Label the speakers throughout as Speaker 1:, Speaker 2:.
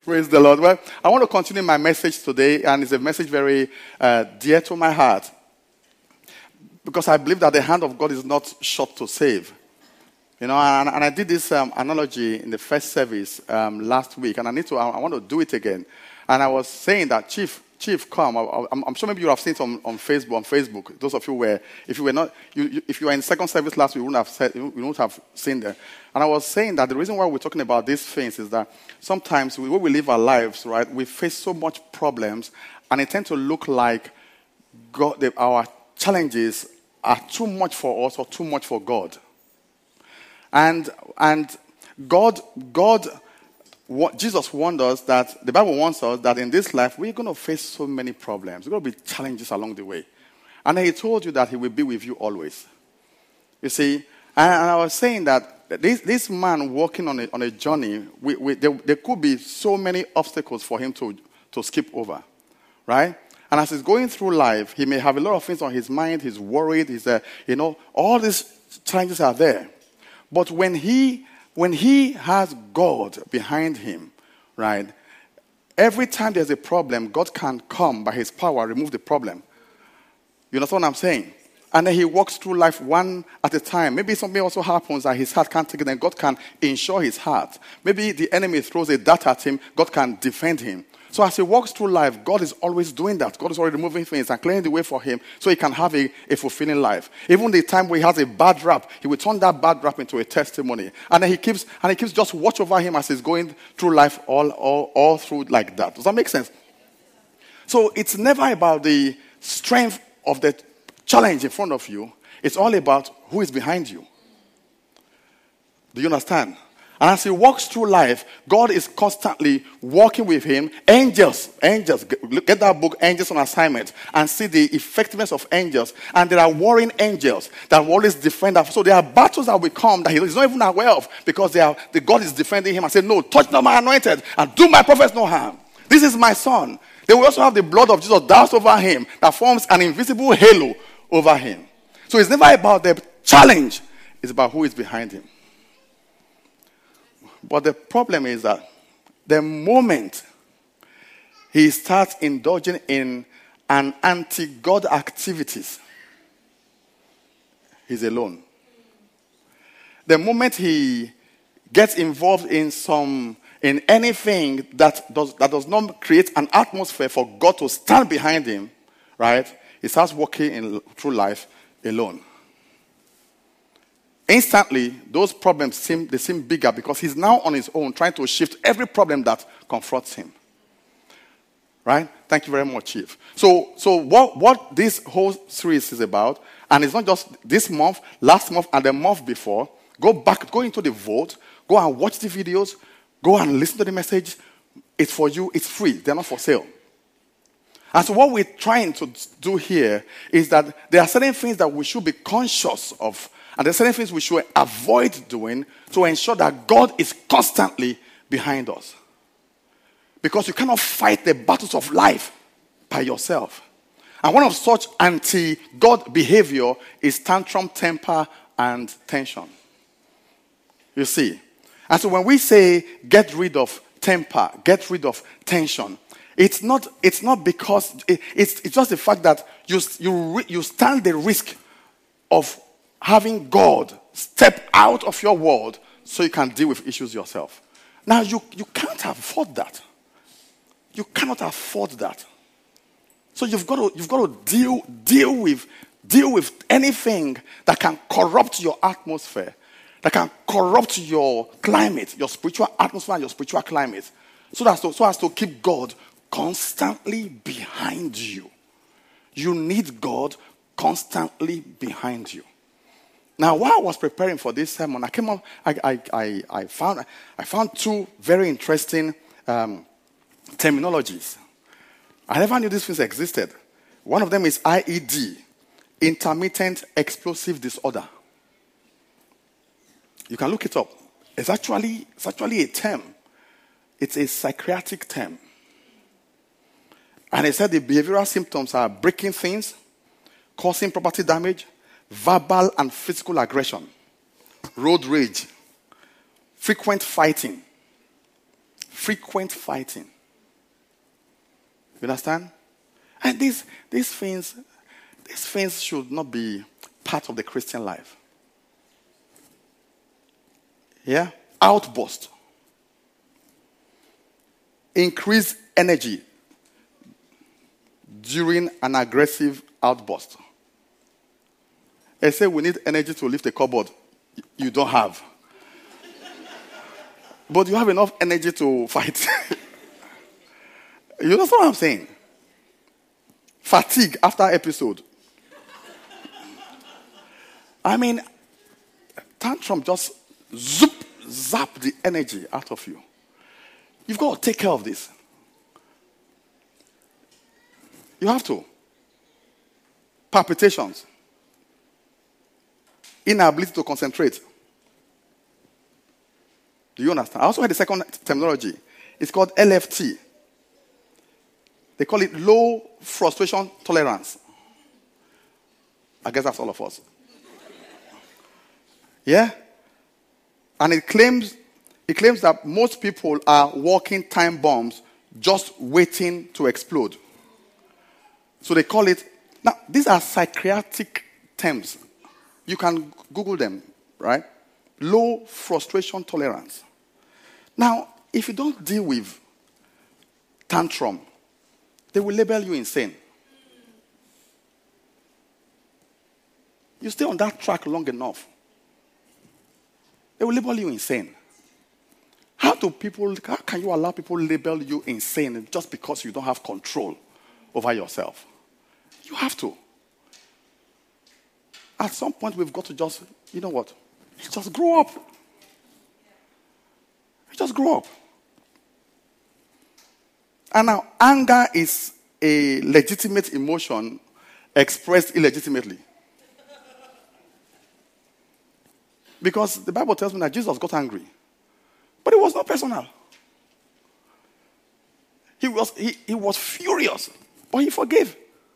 Speaker 1: Praise the Lord. Well, I want to continue my message today, and it's a message very dear to my heart because I believe that the hand of God is not short to save. You know, and I did this analogy in the first service last week, and I want to do it again. And I was saying that, Chief, come. I'm sure maybe you have seen it on Facebook. Those of you where, if you were in second service last week, you wouldn't have seen them. And I was saying that the reason why we're talking about these things is that sometimes when we live our lives, right, we face so much problems, and it tends to look like our challenges are too much for us or too much for God. And Jesus warned us that, the Bible warns us that in this life, we're going to face so many problems. There are going to be challenges along the way. And he told you that he will be with you always. You see, and I was saying that this man walking on a journey, there could be so many obstacles for him to skip over, right? And as he's going through life, he may have a lot of things on his mind. He's worried. All these challenges are there. But when he has God behind him, right, every time there's a problem, God can come by his power, remove the problem. You understand what I'm saying? And then he walks through life one at a time. Maybe something also happens that his heart can't take it, and God can ensure his heart. Maybe the enemy throws a dart at him, God can defend him. So as he walks through life, God is always doing that. God is already removing things and clearing the way for him so he can have a fulfilling life. Even the time where he has a bad rap, he will turn that bad rap into a testimony. And then he keeps just watch over him as he's going through life all through like that. Does that make sense? So it's never about the strength of the challenge in front of you. It's all about who is behind you. Do you understand? And as he walks through life, God is constantly walking with him. Angels, get that book, Angels on Assignment, and see the effectiveness of angels. And there are warring angels that will always defend us. So there are battles that will come that he's not even aware of because the God is defending him and say, no, touch not my anointed and do my prophets no harm. This is my son. They will also have the blood of Jesus doused over him that forms an invisible halo over him. So it's never about the challenge. It's about who is behind him. But the problem is that the moment he starts indulging in an anti-God activities, he's alone. The moment he gets involved in anything that does not create an atmosphere for God to stand behind him, right? He starts walking through life alone. Instantly, those problems seem bigger because he's now on his own trying to shift every problem that confronts him. Right? Thank you very much, Chief. So what this whole series is about, and it's not just this month, last month, and the month before, go into the vault, go and watch the videos, go and listen to the message. It's for you, it's free, they're not for sale. And so what we're trying to do here is that there are certain things that we should be conscious of, and there are certain things we should avoid doing to ensure that God is constantly behind us. Because you cannot fight the battles of life by yourself. And one of such anti-God behavior is tantrum, temper, and tension. You see? And so when we say get rid of temper, get rid of tension, it's not because it's just the fact that you stand the risk of having God step out of your world so you can deal with issues yourself. Now you can't afford that. You cannot afford that. So you've got to deal with anything that can corrupt your atmosphere, that can corrupt your climate, your spiritual atmosphere and your spiritual climate, so as to keep God constantly behind you. You need God constantly behind you. Now, while I was preparing for this sermon, I found two very interesting terminologies. I never knew these things existed. One of them is IED, intermittent explosive disorder. You can look it up. It's actually a term. It's a psychiatric term. And it said the behavioral symptoms are breaking things, causing property damage, verbal and physical aggression, road rage, frequent fighting, frequent fighting. You understand? And these things should not be part of the Christian life. Yeah? Outburst. Increase energy during an aggressive outburst. They say we need energy to lift a cupboard. You don't have. But you have enough energy to fight. You know what I'm saying? Fatigue after episode. I mean, tantrum just zap the energy out of you. You've got to take care of this. You have to. Palpitations. Inability to concentrate. Do you understand? I also had the second terminology. It's called LFT. They call it low frustration tolerance. I guess that's all of us. Yeah? And it claims that most people are walking time bombs just waiting to explode. So they call it, now these are psychiatric terms. You can Google them, right? Low frustration tolerance. Now, if you don't deal with tantrum, they will label you insane. You stay on that track long enough, they will label you insane. How can you allow people label you insane just because you don't have control over yourself? You have to. At some point, we've got to just, you know what? Just grow up. Just grow up. And now, anger is a legitimate emotion expressed illegitimately. Because the Bible tells me that Jesus got angry. But it was not personal. He was furious, but he forgave.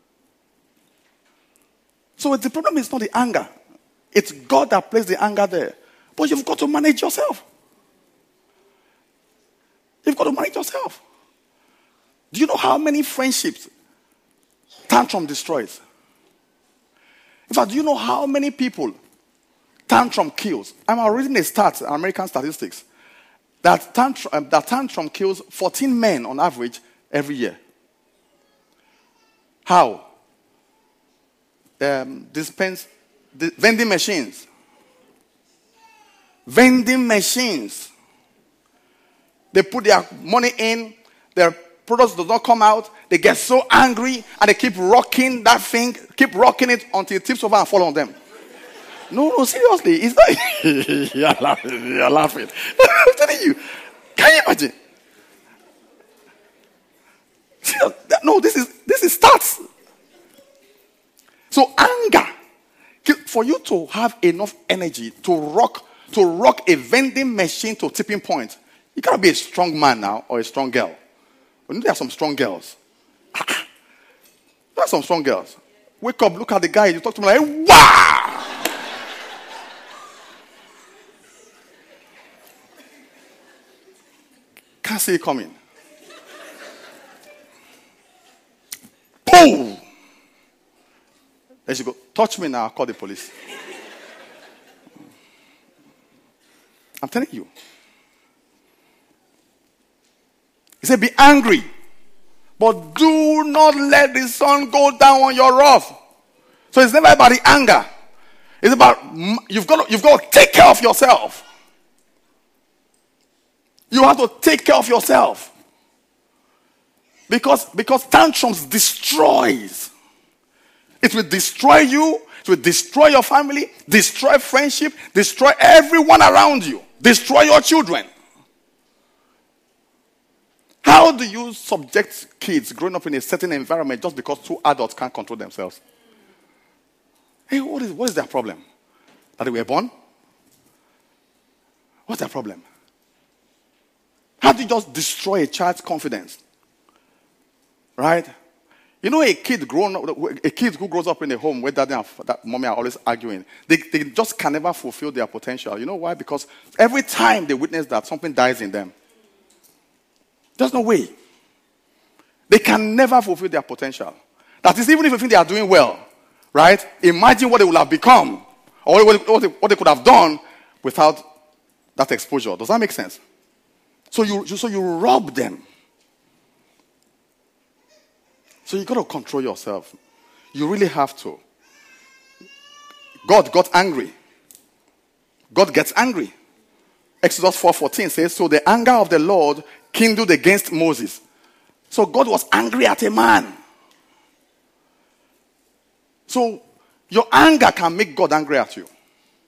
Speaker 1: So the problem is not the anger. It's God that placed the anger there. But you've got to manage yourself. You've got to manage yourself. Do you know how many friendships tantrum destroys? In fact, do you know how many people tantrum kills? I'm reading a stat, American statistics, that tantrum kills 14 men on average every year. How? Vending machines. Vending machines. They put their money in, their products do not come out, they get so angry, and they keep rocking that thing, keep rocking it until it tips over and fall on them. No, seriously, it's not. You're laughing. I'm telling you. Can you imagine? No, this is stats. So anger, for you to have enough energy to rock a vending machine to tipping point, you gotta be a strong man now or a strong girl. There are some strong girls. There are some strong girls. Wake up, look at the guy, you talk to him like, wow! Can't see it coming. Boom! There she go. Touch me now, I'll call the police. I'm telling you. He said, be angry, but do not let the sun go down on your wrath. So it's never about the anger. It's about, you've got to take care of yourself. You have to take care of yourself. Because tantrums destroys. It will destroy you. It will destroy your family. Destroy friendship. Destroy everyone around you. Destroy your children. How do you subject kids growing up in a certain environment just because two adults can't control themselves? Hey, what is their problem? That they were born? What's their problem? How do you just destroy a child's confidence? Right? You know, a kid who grows up in a home where daddy and mommy are always arguing, they just can never fulfill their potential. You know why? Because every time they witness that, something dies in them. There's no way. They can never fulfill their potential. That is, even if you think they are doing well, right? Imagine what they would have become or what they could have done without that exposure. Does that make sense? So you rob them. So you got to control yourself. You really have to. God got angry. God gets angry. Exodus 4:14 says, so the anger of the Lord kindled against Moses. So God was angry at a man. So your anger can make God angry at you.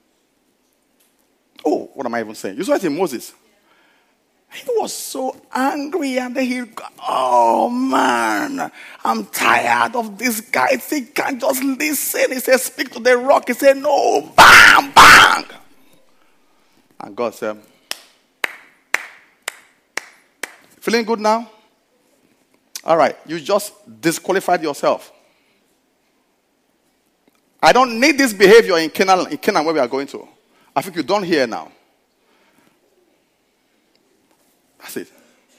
Speaker 1: Oh, what am I even saying? You saw it in Moses. He was so angry, and then oh man, I'm tired of this guy. He can't just listen. He said, speak to the rock. He said, no, bang, bang. And God said, feeling good now? All right, you just disqualified yourself. I don't need this behavior in Canaan where we are going to. I think you're done here now. That's it.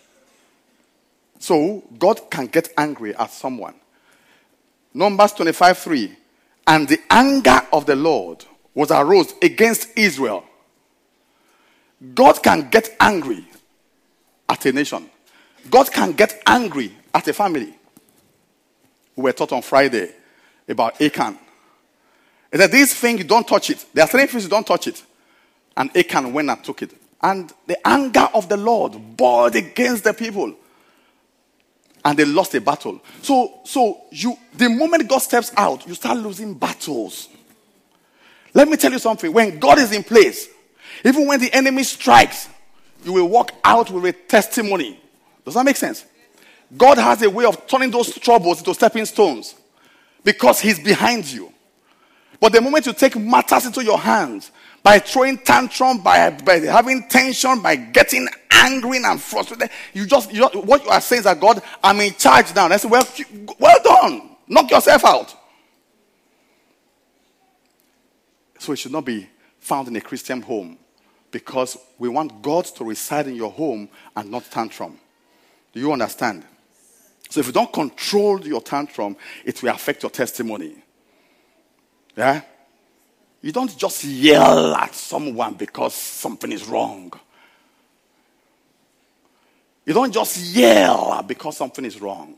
Speaker 1: So, God can get angry at someone. Numbers 25:3. And the anger of the Lord was arose against Israel. God can get angry at a nation. God can get angry at a family. We were taught on Friday about Achan. He said, this thing, you don't touch it. There are certain things you don't touch it. And Achan went and took it. And the anger of the Lord boiled against the people. And they lost a battle. So the moment God steps out, you start losing battles. Let me tell you something. When God is in place, even when the enemy strikes, you will walk out with a testimony. Does that make sense? God has a way of turning those troubles into stepping stones because he's behind you. But the moment you take matters into your hands, by throwing tantrum, by having tension, by getting angry and frustrated, what you are saying is that, God, I'm in charge now. And I say, well done. Knock yourself out. So it should not be found in a Christian home, because we want God to reside in your home and not tantrum. Do you understand? So if you don't control your tantrum, it will affect your testimony. Yeah? You don't just yell at someone because something is wrong. You don't just yell because something is wrong.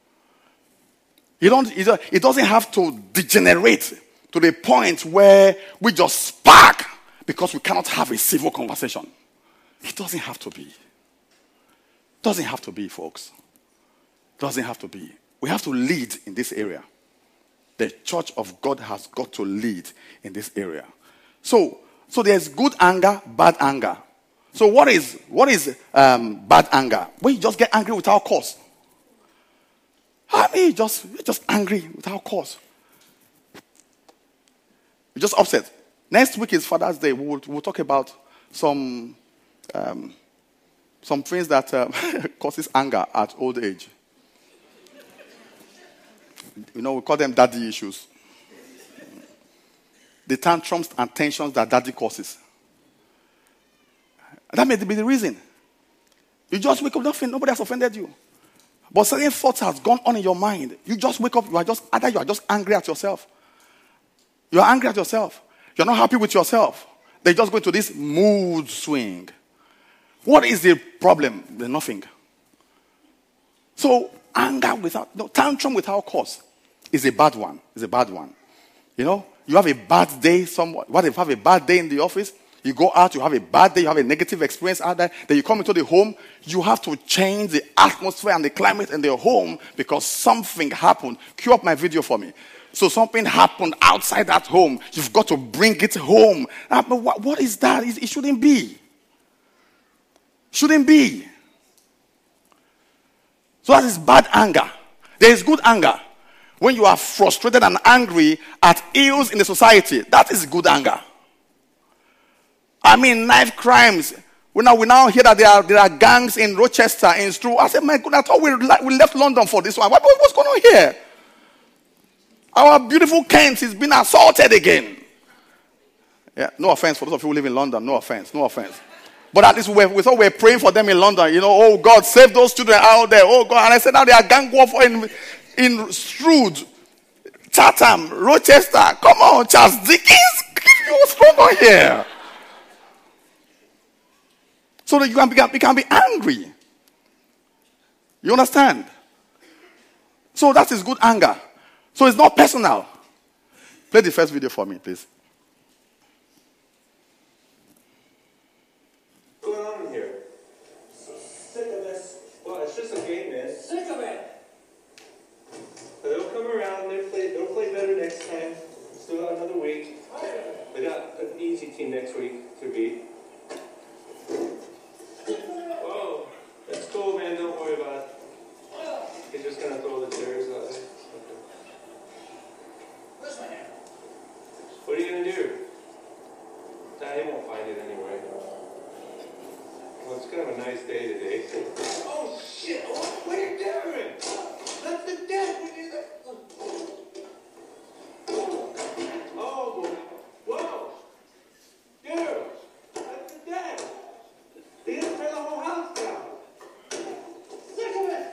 Speaker 1: It doesn't have to degenerate to the point where we just spark because we cannot have a civil conversation. It doesn't have to be. It doesn't have to be, folks. It doesn't have to be. We have to lead in this area. The church of God has got to lead in this area. So there's good anger, bad anger. So what is bad anger? When you just get angry without cause. I mean, you're just angry without cause. You're just upset. Next week is Father's Day. We'll talk about some things that causes anger at old age. We call them daddy issues. The tantrums and tensions that daddy causes. That may be the reason. You just wake up, nobody has offended you. But certain thoughts has gone on in your mind. You just wake up, you are just angry at yourself. You are angry at yourself. You're not happy with yourself. They just go into this mood swing. What is the problem? There's nothing. So tantrum without cause is a bad one. It's a bad one. You have a bad day somewhat. What if you have a bad day in the office? You go out, you have a bad day, you have a negative experience out there. Then you come into the home, you have to change the atmosphere and the climate in the home because something happened. Cue up my video for me. So something happened outside that home. You've got to bring it home. But what is that? It shouldn't be. Shouldn't be. So that is bad anger. There is good anger. When you are frustrated and angry at ills in the society, that is good anger. I mean, knife crimes. We now hear that there are gangs in Rochester, in Stroud. I said, my God, I thought we left London for this one. What's going on here? Our beautiful Kent is being assaulted again. Yeah, no offense for those of you who live in London. No offense. But at least we thought we were praying for them in London. You know, oh God, save those children out there. Oh God. And I said, now they are gang warfare in Strood, Chatham, Rochester. Come on, Charles Dickens. What's going on here? So that you can be angry. You understand? So that is good anger. So it's not personal. Play the first video for me, please.
Speaker 2: What's going on in here? Sick of this. Well, it's just a game, man. Sick of it. But they'll come around. They'll play better next time. Still got another week. They got an easy team next week to beat. Whoa, that's cool, man. Don't worry about it. He's just gonna throw the chairs out there. What are you gonna do? Nah, he won't find it anyway. Well, it's kind of a nice day today. Oh shit! What are you doing? That's the death. What are you doing? Oh, whoa! Dude, that's the death. They just tear the whole house down. Sick of it.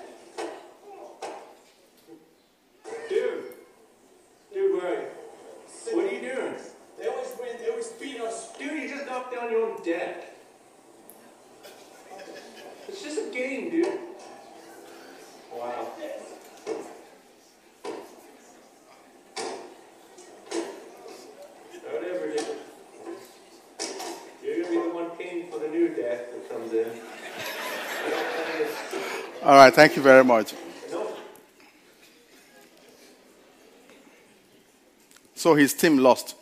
Speaker 2: Dude, where are you? What are you doing? They always win. They always beat us. Dude, you just knocked down your own deck. It's just a game, dude. Wow. Whatever, dude. You're gonna be the one paying for the new deck that comes in.
Speaker 1: All right, thank you very much. So his team lost.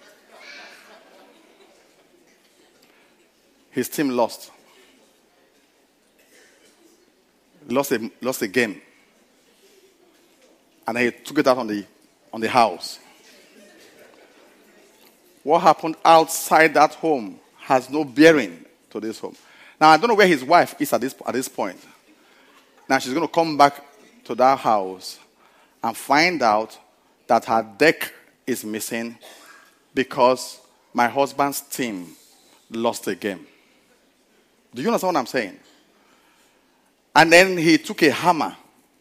Speaker 1: His team lost. Lost a game. And he took it out on the house. What happened outside that home has no bearing to this home. Now, I don't know where his wife is at this point. Now, she's going to come back to that house and find out that her deck is missing because my husband's team lost a game. Do you understand what I'm saying? And then he took a hammer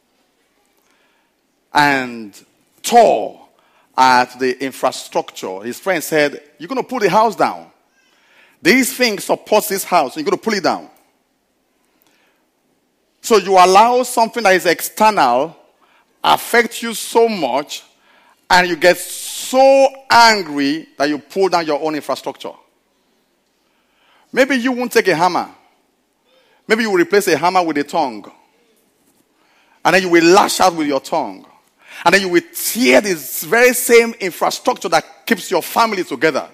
Speaker 1: and tore at the infrastructure. His friend said, you're going to pull the house down. This thing supports this house. You're going to pull it down. So you allow something that is external affect you so much, and you get so angry that you pull down your own infrastructure. Maybe you won't take a hammer. Maybe you will replace a hammer with a tongue. And then you will lash out with your tongue. And then you will tear this very same infrastructure that keeps your family together.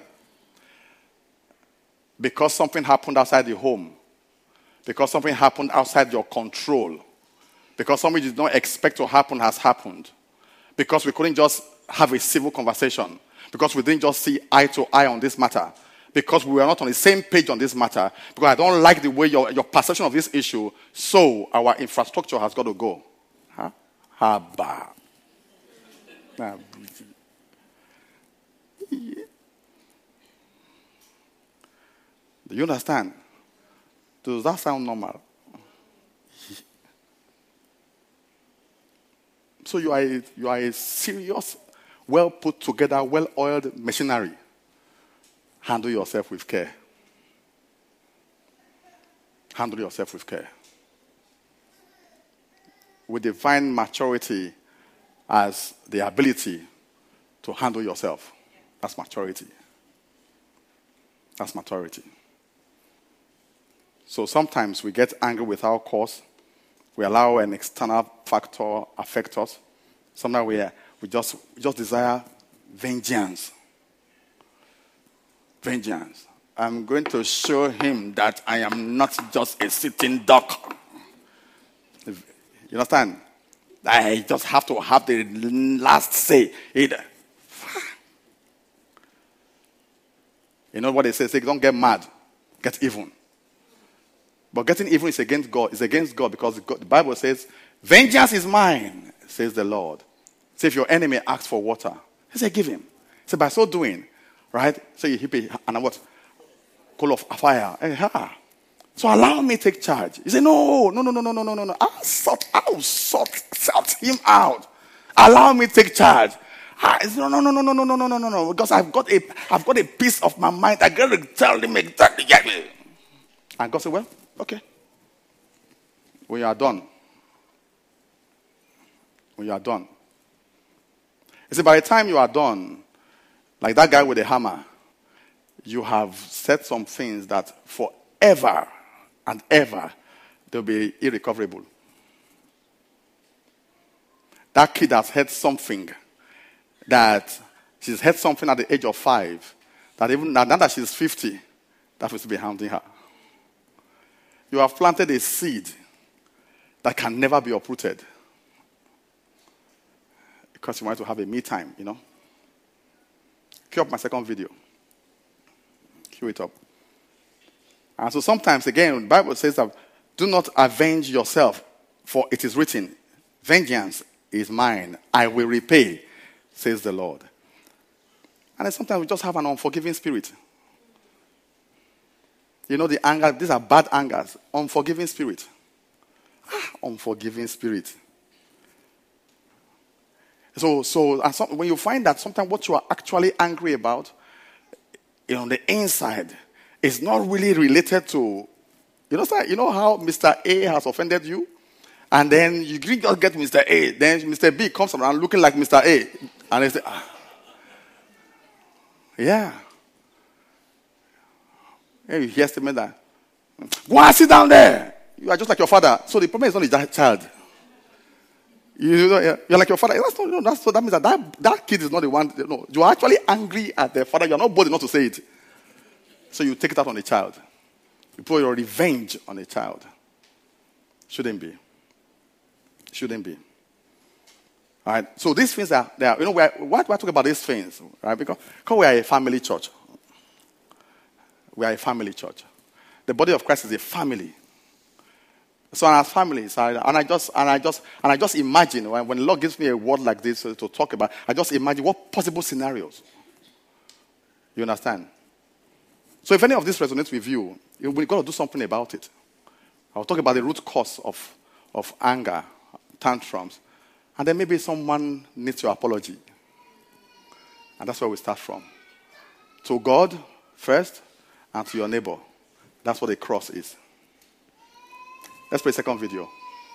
Speaker 1: Because something happened outside the home. Because something happened outside your control. Because something you did not expect to happen has happened. Because we couldn't just have a civil conversation. Because we didn't just see eye to eye on this matter. Because we were not on the same page on this matter. Because I don't like the way your perception of this issue. So our infrastructure has got to go. Huh? Haba. Do you understand? Does that sound normal? So you are a serious, well put together, well oiled machinery. Handle yourself with care. Handle yourself with care. We define maturity as the ability to handle yourself. That's maturity. That's maturity. So sometimes we get angry without cause. We allow an external factor affect us. Sometimes we just desire vengeance. Vengeance. I'm going to show him that I am not just a sitting duck. You understand? I just have to have the last say. You know what they say? Say, don't get mad. Get even. But getting even is against God. It's against God because the Bible says, vengeance is mine, says the Lord. Say if your enemy asks for water, he said, give him. So by so doing, right? So you heap and what? Coal of fire. So allow me to take charge. He said, no. I'll sort him out. Allow me to take charge. He said, no. Because I've got a piece of my mind. I got to tell him exactly. And God said, well, okay. When you are done. He said, by the time you are done, like that guy with the hammer, you have said some things that forever and ever, they'll be irrecoverable. That kid has heard something that she's heard something at the age of 5, that even now that she's 50, that will be haunting her. You have planted a seed that can never be uprooted because you want to have a me time, Cue up my second video. Cue it up. And so sometimes, again, the Bible says that do not avenge yourself, for it is written, vengeance is mine, I will repay, says the Lord. And then sometimes we just have an unforgiving spirit. The anger, these are bad angers. Unforgiving spirit. Unforgiving spirit. So when you find that sometimes what you are actually angry about, on the inside, is not really related to, you know how Mr. A has offended you? And then you just get Mr. A. Then Mr. B comes around looking like Mr. A. And they say, yeah. And you hear statement that, go and sit down there. You are just like your father. So the problem is not the child. You're like your father. So that means that kid is not the one. No, you are actually angry at the father. You are not bold enough to say it. So you take it out on the child. You put your revenge on the child. Shouldn't be. All right. So these things are there. Why do I talk about these things? Right? Because we are a family church. We are a family church. The body of Christ is a family. So as families, I just imagine when the Lord gives me a word like this to talk about, I just imagine what possible scenarios. You understand? So if any of this resonates with you, we've got to do something about it. I'll talk about the root cause of anger, tantrums, and then maybe someone needs your apology. And that's where we start from. To God first, and to your neighbor. That's what the cross is. Let's play a second video.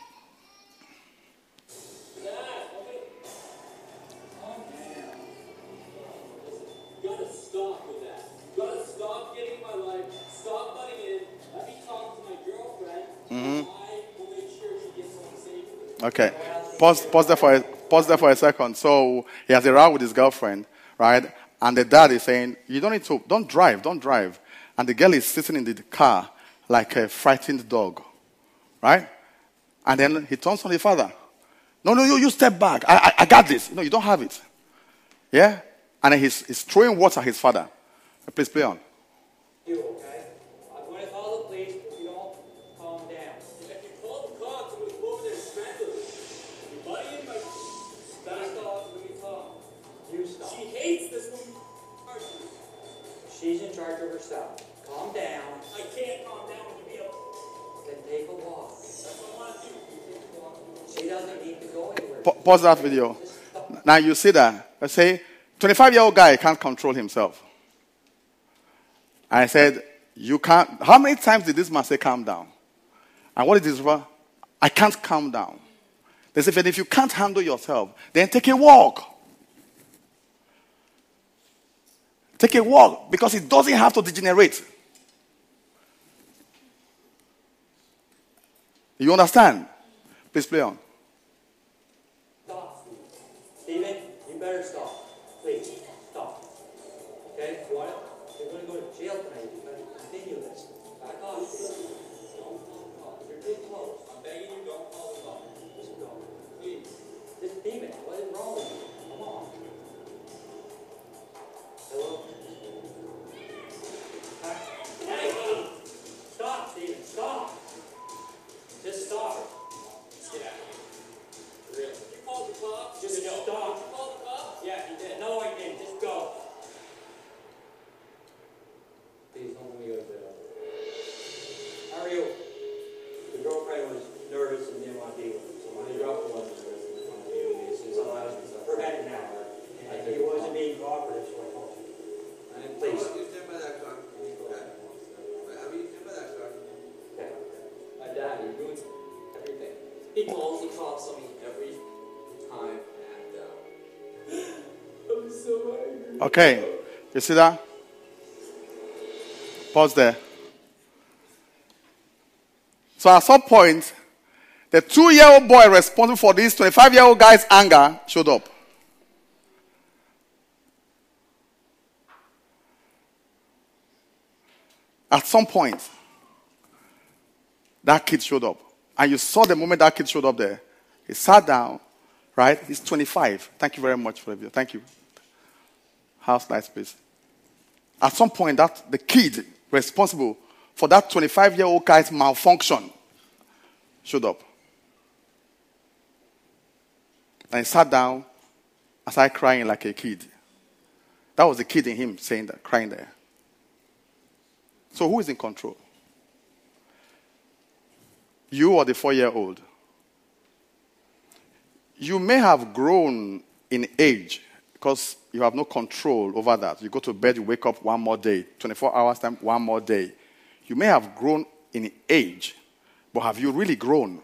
Speaker 3: You gotta stop with that. You gotta stop getting in my life. Stop butting in. Let me talk to my girlfriend. I will make sure she gets home safe.
Speaker 1: Okay. Pause there for a second. So he has a row with his girlfriend, right? And the dad is saying, don't drive. And the girl is sitting in the car like a frightened dog. Right? And then he turns on the father. No, you step back. I got this. You don't have it. Yeah? And then he's throwing water at his father. Please play on.
Speaker 3: You okay? I'm going to call the police if you don't calm down. If you call the cops, I'm going to go over there and strangle you. You're buddying my... Back off, let me talk. You stop. She hates this woman. She's in charge of herself. Calm down. I can't calm down when you be up. Then take a walk. That's what I want to do. You take a walk. She doesn't need to go anywhere.
Speaker 1: Pause that video. Now you see that. I say, 25-year-old guy can't control himself. I said, you can't. How many times did this man say calm down? And what is this for? I can't calm down. They said, if you can't handle yourself, then take a walk. Take a walk because it doesn't have to degenerate. You understand? Please play on.
Speaker 3: Stop, Stephen, you better stop. Please, stop. Okay? You want it? You're going to go to jail tonight. You're going to continue this. Back off, Stephen. Don't call the cops. You're too close. I'm begging you, don't call the cops. Just go. Please. Just Stephen, what is wrong with you? Come on. Hello? Hey! Stop, Stephen. Stop. Just stop it. Yeah. Really? You called the cops? Just go. Stop. You called the cops? Yeah, he did. No, I didn't. Just go. Please don't let me go to jail. How are you He calls the cops on me every time I act out. I'm so angry.
Speaker 1: Okay. You see that? Pause there. So at some point, the 2-year-old boy responsible for this 25-year-old guy's anger showed up. At some point, that kid showed up. And you saw the moment that kid showed up there. He sat down, right? He's 25. Thank you very much for the video. Thank you. House lights, please. At some point, that the kid responsible for that 25-year-old guy's malfunction showed up. And he sat down and started crying like a kid. That was the kid in him saying that, crying there. So who is in control? You or the 4-year-old? You may have grown in age because you have no control over that. You go to bed, you wake up one more day. 24 hours time, one more day. You may have grown in age, but have you really grown?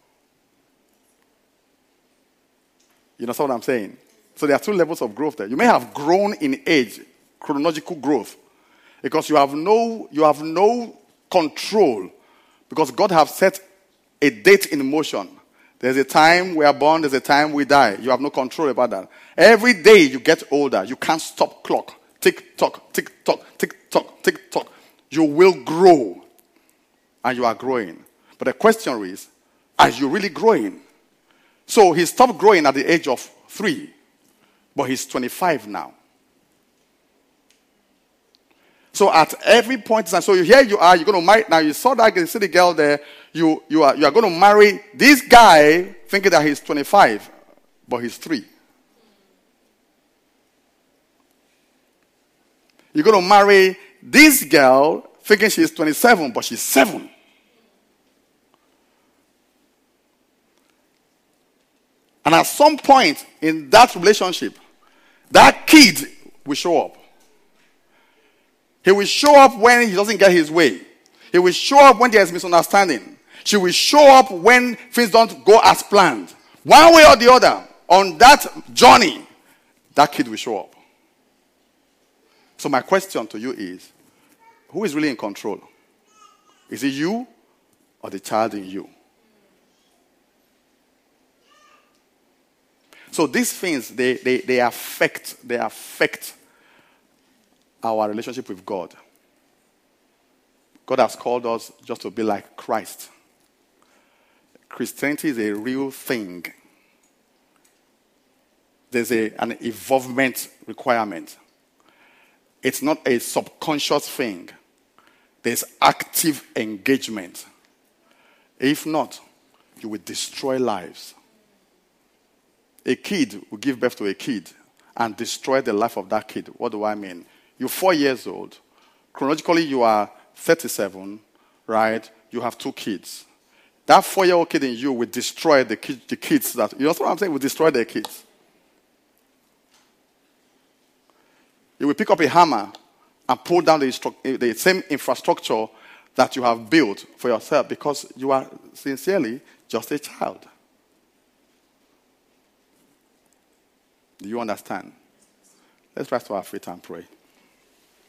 Speaker 1: You know what I'm saying? So there are 2 levels of growth there. You may have grown in age, chronological growth, because you have no control, because God has set a date in motion. There's a time we are born, there's a time we die. You have no control about that. Every day you get older, you can't stop clock. Tick tock, tick tock, tick tock, tick tock. You will grow, and you are growing. But the question is, are you really growing? So he stopped growing at the age of 3, but he's 25 now. So at every point, so here you are, you're going to marry. Now you saw that, you see the girl there. You are going to marry this guy thinking that he's 25, but he's 3. You're going to marry this girl thinking she's 27, but she's 7. And at some point in that relationship, that kid will show up. He will show up when he doesn't get his way. He will show up when there is misunderstanding. She will show up when things don't go as planned. One way or the other, on that journey, that kid will show up. So my question to you is, who is really in control? Is it you or the child in you? So these things, they affect our relationship with God. God has called us just to be like Christ. Christianity is a real thing. There's an involvement requirement. It's not a subconscious thing. There's active engagement. If not, you will destroy lives. A kid will give birth to a kid and destroy the life of that kid. What do I mean? You're 4 years old. Chronologically, you are 37, right? You have 2 kids. That 4-year-old kid in you will destroy the kids that, you know what I'm saying? Will destroy their kids. You will pick up a hammer and pull down the same infrastructure that you have built for yourself because you are sincerely just a child. Do you understand? Let's rise to our feet and pray.